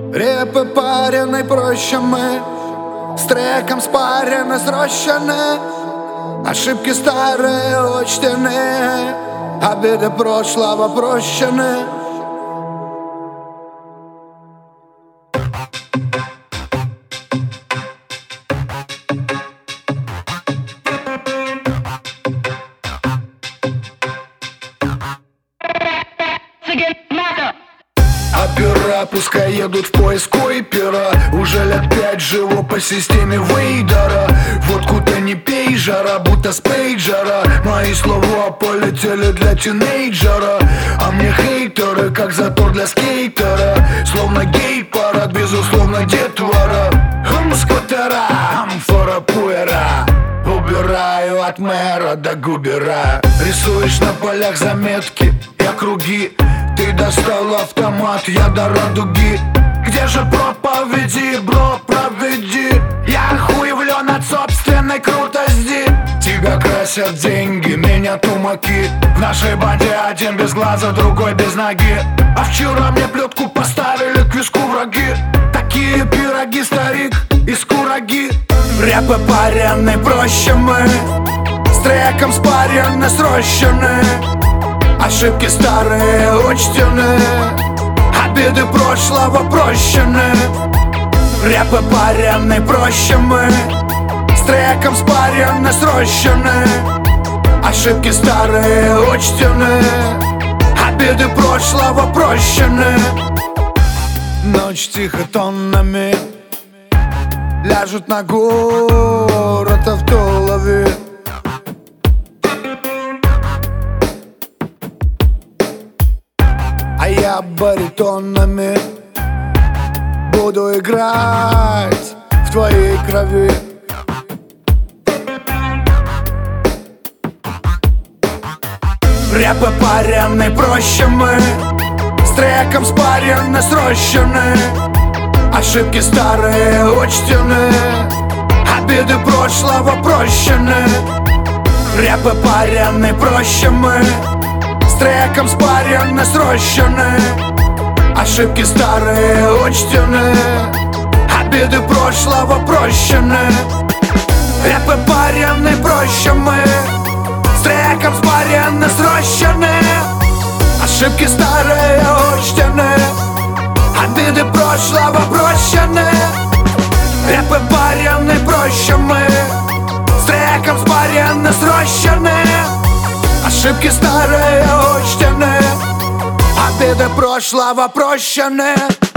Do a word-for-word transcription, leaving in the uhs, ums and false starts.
Репы пареной проще мы, с треком спарены, срощены. Ошибки старые учтены, обиды прошлого прощены. А пера пускай едут в поиску и пера. Уже лет пять живу по системе Вейдера. Водку-то не пей, жара, будто с пейджера. Мои слова полетели для тинейджера. А мне хейтеры, как затор для скейтера. Словно гей-парад, безусловно детвора. Хм, скутера, амфора пуэра. Убираю от мэра до губера. Рисуешь на полях заметки, я круги. Ты достал автомат, я до радуги. Где же проповеди, бро, проведи. Я охуевлен от собственной крутости. Тебя красят деньги, меня тумаки. В нашей банде один без глаза, другой без ноги. А вчера мне плетку поставили к виску враги. Такие пироги, старик, из кураги. Рэпы парены, проще мы, с треком спарены, срощены. Ошибки старые учтены, обиды прошлого прощены. Рэпы парены, проще мы, с треком спарены, срощены. Ошибки старые учтены, обиды прошлого прощены. Ночь тихо тоннами ляжут на город автолови. А я баритонами буду играть в твоей крови. Рэпы парены, проще мы, с треком спарены, срощены. Ошибки старые учтены, обиды прошлого прощены. Рэпы парены, проще мы, с треком спарены, срощены. Ошибки старые учтены, обиды прошлого прощены. Рэпы парены, проще мы, с треком спарены, срощены. Ошибки старые учтены, обиды прошлого прощены. Рэпы парены, проще мы, с треком спарены, срощены. Ошибки старые учтены, обиды прошлого прощены.